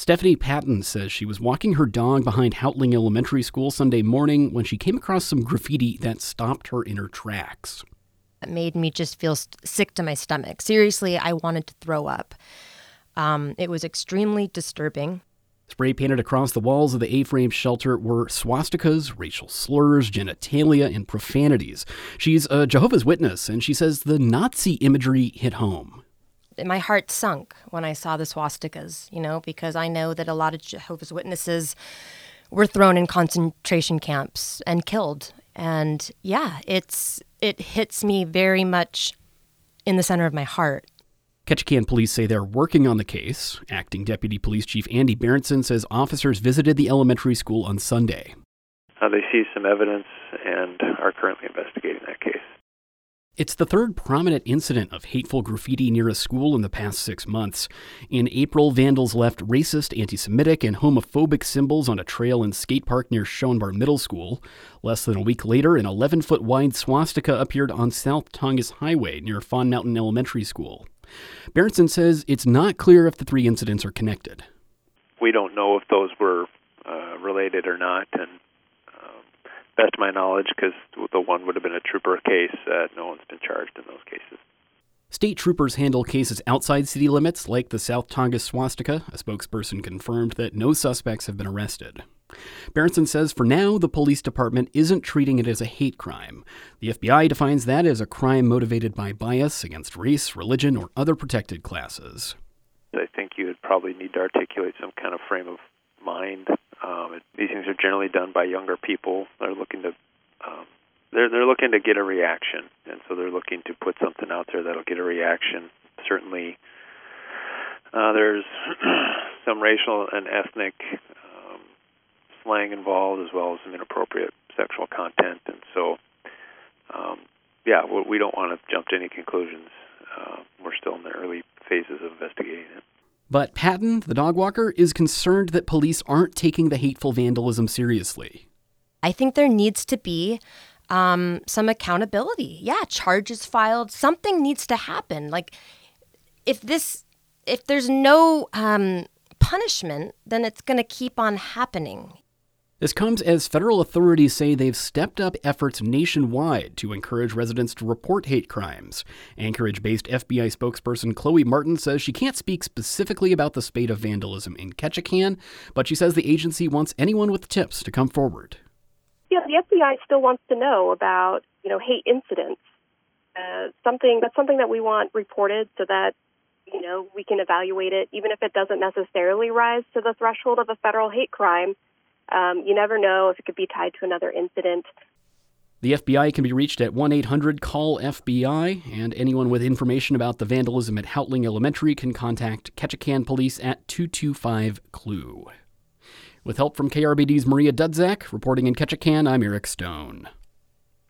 Stephanie Patton says she was walking her dog behind Houtling Elementary School Sunday morning when she came across some graffiti that stopped her in her tracks. It made me just feel sick to my stomach. Seriously, I wanted to throw up. It was extremely disturbing. Spray painted across the walls of the A-frame shelter were swastikas, racial slurs, genitalia, and profanities. She's a Jehovah's Witness, and she says the Nazi imagery hit home. My heart sunk when I saw the swastikas, because I know that a lot of Jehovah's Witnesses were thrown in concentration camps and killed. And yeah, it hits me very much in the center of my heart. Ketchikan police say they're working on the case. Acting Deputy Police Chief Andy Berenson says officers visited the elementary school on Sunday. They see some evidence and are currently investigating that case. It's the third prominent incident of hateful graffiti near a school in the past 6 months. In April, vandals left racist, anti-Semitic, and homophobic symbols on a trail and skate park near Schoenbar Middle School. Less than a week later, an 11-foot-wide swastika appeared on South Tongass Highway near Fawn Mountain Elementary School. Berenson says it's not clear if the three incidents are connected. We don't know if those were related or not, and best of my knowledge, because the one would have been a trooper case, no one's been charged in those cases. State troopers handle cases outside city limits, like the South Tongass swastika. A spokesperson confirmed that no suspects have been arrested. Berenson says for now, the police department isn't treating it as a hate crime. The FBI defines that as a crime motivated by bias against race, religion, or other protected classes. I think you would probably need to articulate some kind of frame of mind. These things are generally done by younger people. They're looking to they're looking to get a reaction, and so they're looking to put something out there that'll get a reaction. Certainly, there's some racial and ethnic slang involved, as well as some inappropriate sexual content, and so we don't want to jump to any conclusions. We're still in the early phases of investigating it. But Patton, the dog walker, is concerned that police aren't taking the hateful vandalism seriously. I think there needs to be some accountability. Yeah, charges filed. Something needs to happen. Like, if there's no punishment, then it's going to keep on happening. This comes as federal authorities say they've stepped up efforts nationwide to encourage residents to report hate crimes. Anchorage-based FBI spokesperson Chloe Martin says she can't speak specifically about the spate of vandalism in Ketchikan, but she says the agency wants anyone with tips to come forward. Yeah, the FBI still wants to know about, hate incidents. That's something that we want reported so that, we can evaluate it, even if it doesn't necessarily rise to the threshold of a federal hate crime. You never know if it could be tied to another incident. The FBI can be reached at 1-800-CALL-FBI, and anyone with information about the vandalism at Houtling Elementary can contact Ketchikan Police at 225-CLUE. With help from KRBD's Maria Dudzak, reporting in Ketchikan, I'm Eric Stone.